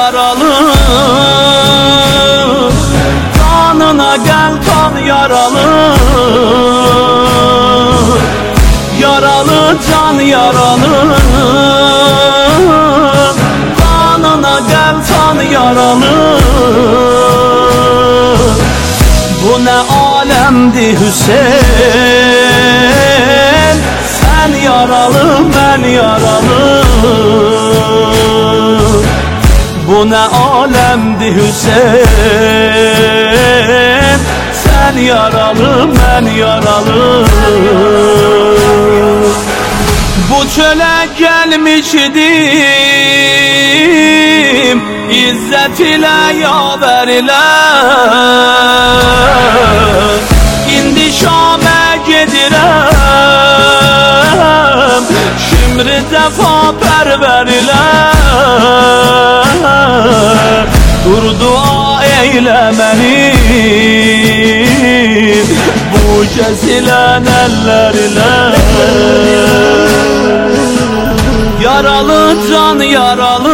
yaralı, kanına gel kan yaralı. Yaralı can yaralı, kanına gel kan yaralı. Bu ne alemdi Hüseyin, sen yaralı ben yaralı. Bu ne alemdi Hüseyin, sen yaralı ben yaralı. Bu çöle gelmişdim, İzzet ile yaver ile. İndi Şam'a gedirem, şimdi defa perver ile. Dur dua eyle beni, bu kesilen eller ile. Yaralı can yaralı,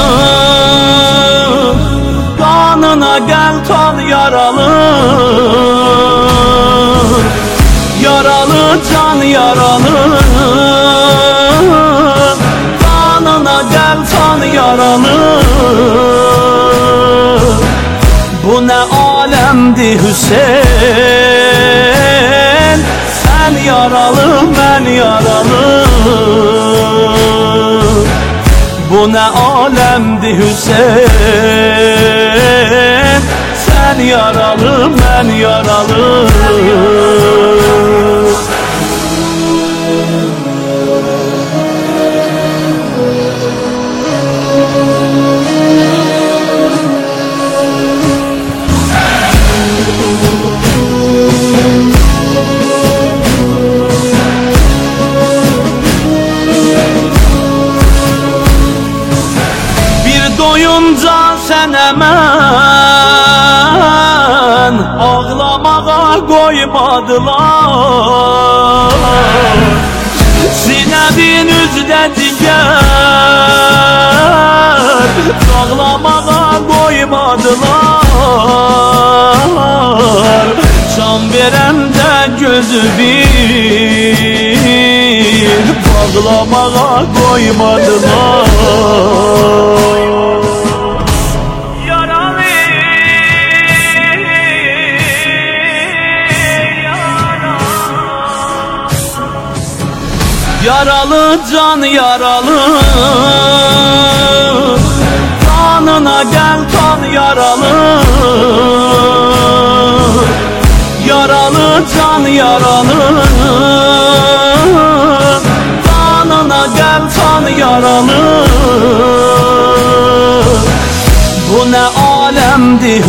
kanına gel kan yaralı. Yaralı can yaralı, kanına gel kan yaralı. Bu ne alemdi Hüseyin, sen yaralı ben yaralı. Bu ne alemdi Hüseyin, sen yaralı ben yaralı. Doyunca sen hemen ağlamağa koymadılar. Sinedin üzde diger ağlamağa koymadılar. Can veren de gözü bir bağlamağa koymadılar. Yaralı can yaralı, kanına gel kan yaralı. Yaralı can yaralı, kanına gel kan yaralı. Bu ne alemdi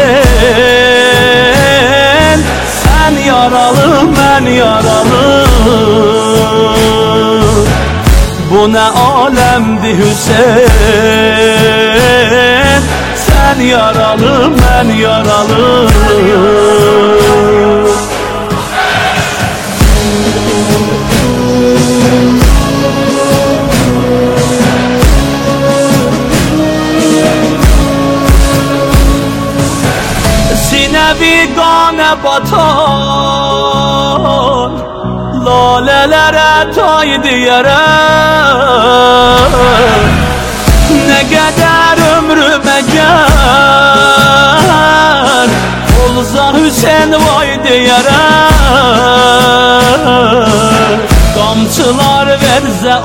Hüseyin, sen yaralı ben yaralı. Bu ne alemdi Hüseyin, sen yaralı ben yaralı. Sinevi gane batan, lalelere taydı yere. Ne kadar ömrüme gel, olsa Hüseyin vaydı yere. Kamçılar verse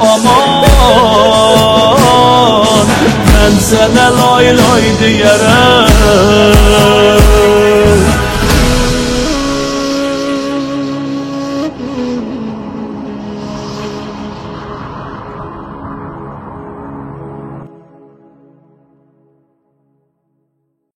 aman, ben sana lay laydı yere.